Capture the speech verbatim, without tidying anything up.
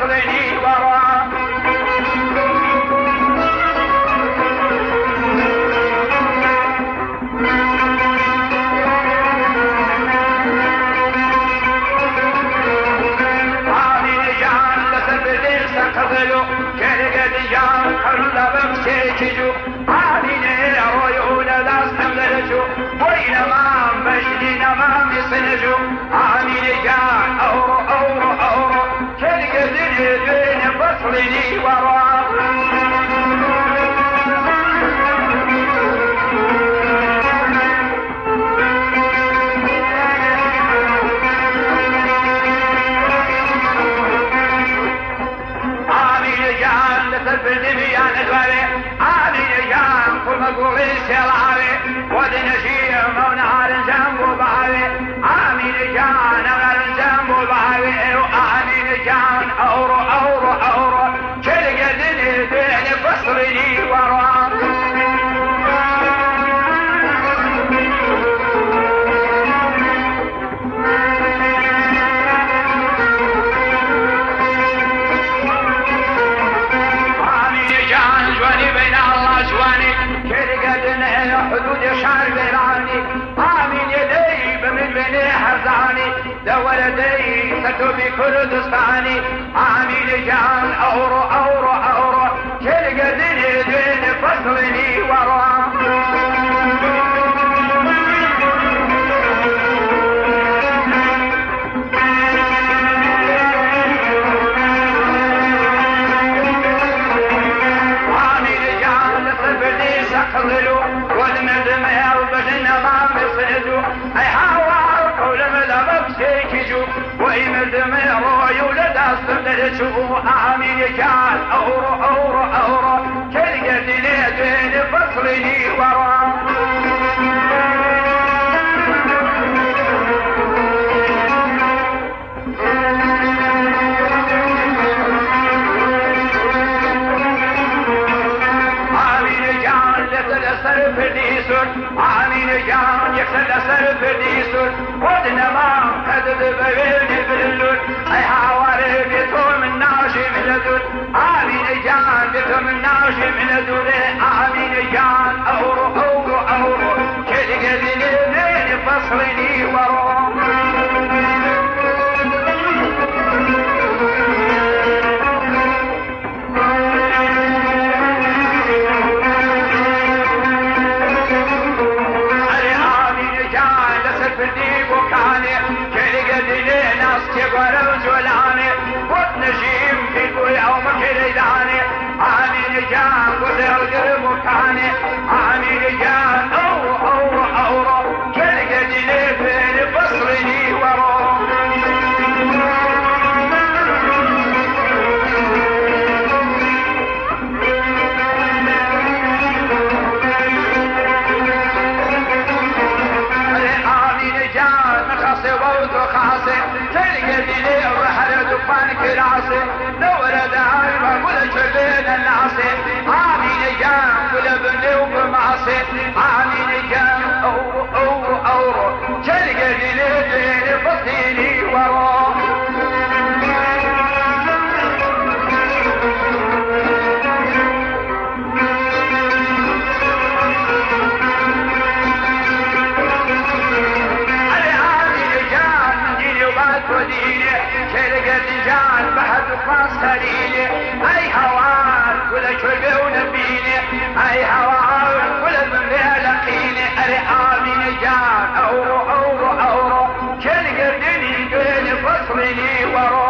فصلني ورا قبلو كرقد جان قرل بمسيكجو عالين رويون داستم درجو وينما مجدين ما مصنجو عالين جان أورو أورو أورو كرقد بين فصلني ورا بالدبيان الوالي عالي جان كل مقول السلالي ودنشي ونهار جنبو بعالي عامل جان غير جنبو بعالي وعامل جان أورو أورو أورو كل قدني بين فصلني ورا ولدي ستبي كردستاني عامل جان أورو أورو أورو كل قدني بين فصلني ورا عامل جان صفدي سقللو والمدم يلبسن ما مصدو أي حوار قول مدبك سيكجو وإمد ميرو يولد أصدرشو عامل جان أورو أورو أورو كالقد ليدين فصلني ورا عامل جان لتلسل فرديسون عامل جان يكسل فرديسون ودنما قد بغيرني باللون اي حواري بيتو من ناشي من الدول عامل جان بيتو من ناشي من الدول عامل جان اورو اورو اورو كل قدني بين فصلني ورا جان قدر قرب كاني عامل جان أورو أورو أورو كل قدني بين فصلني ورا عامل جان خاصي ووتو خاصي كل قدني بحر دفان كراسي نورد عيبا كل شبين الناصي عامل جان كل بني وبمعصي عامل جان أورو أورو أورو كل قدني بين فصلني ورا وديني كرقد جان بحد فاس خليلي اي هوار كل شرق ونبيني اي هوار كل من لقيني اري امين جان اورو اورو اورو كرقدني بين فصلني ورو